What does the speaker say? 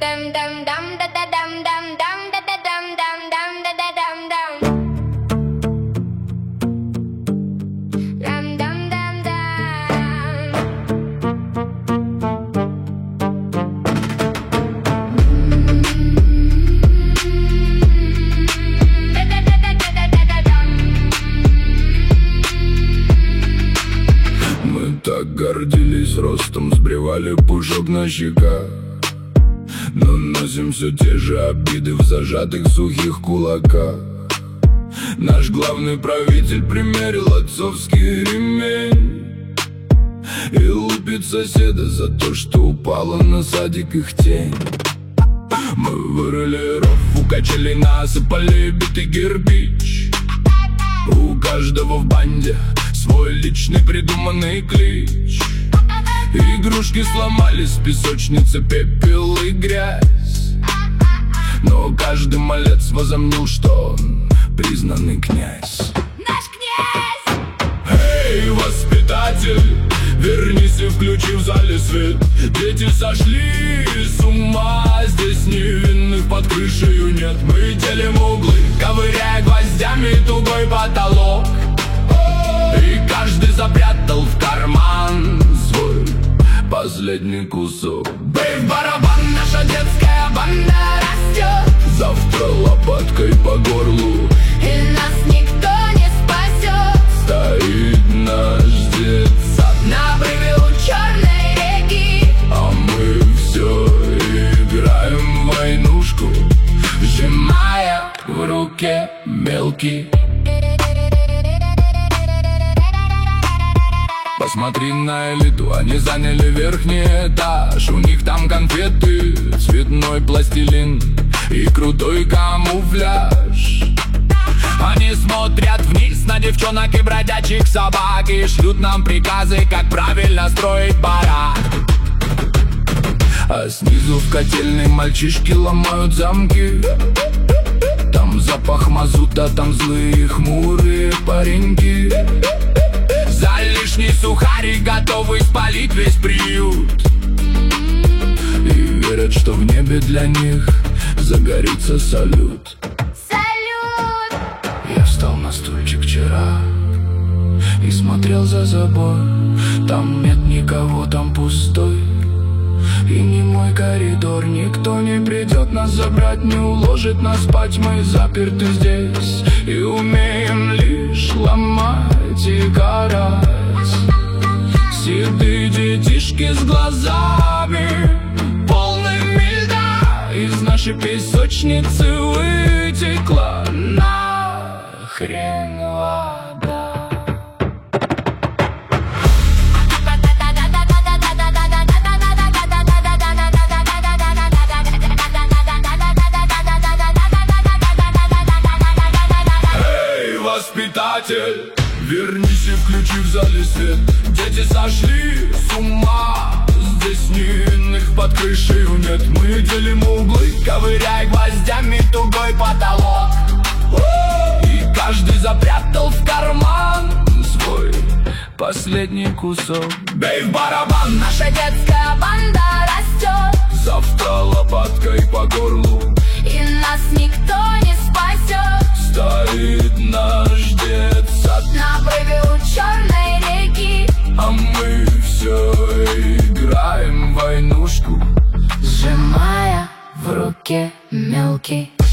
Так гордились ростом, сбривали пушок на щеках, но носим все те же обиды в зажатых сухих кулаках. Наш главный правитель примерил отцовский ремень и лупит соседа за то, что упала на садик их тень. Мы вырыли ров, у качелей насыпали битый кирпич. У каждого в банде свой личный придуманный клич. Игрушки сломались, песочница, пепел и грязь, но каждый малец возомнил, что он признанный князь. Наш князь! Эй, воспитатель, вернись и включи в зале свет. Дети сошли с ума, здесь невинных под крышею нет. Мы делим углы, ковыряя гвоздями тугой потолок, и каждый запрятал в карман свой последний кусок. Бей в барабан, наша детская банда растет, завтра лопаткой по горлу, и нас никто не спасет. Стоит наш детсад на обрыве у черной реки, а мы все играем в войнушку, сжимая в руке мелкий. Посмотри на элиту, они заняли верхний этаж. У них там конфеты, цветной пластилин и крутой камуфляж. Они смотрят вниз на девчонок и бродячих собак и шлют нам приказы, как правильно строить барак. А снизу в котельной мальчишки ломают замки. Там запах мазута, там злые хмурые пареньки. За лишний сухарик готовы спалить весь приют, и верят, что в небе для них загорится салют. Салют! Я встал на стульчик вчера и смотрел за забор. Там нет никого, там пустой, и не мой коридор. Никто не придет нас забрать, не уложит нас спать. Мы заперты здесь и умеем лишь ломать и карать. Седые детишки с глазами полными льда, из нашей песочницы вытекла нахрен вода. Эй, воспитатель, вернись и включи в зале свет. Дети сошли с ума, здесь невинных под крышею нет. Мы делим углы, ковыряя гвоздями тугой потолок, и каждый запрятал в карман свой последний кусок. Бей в барабан, наша детская банда растет, завтра лопаткой по горлу, и нас никто не спасет. Стоит наш детсад на обрыве у черной реки, а мы все играем в войнушку, сжимая в руке мелкий.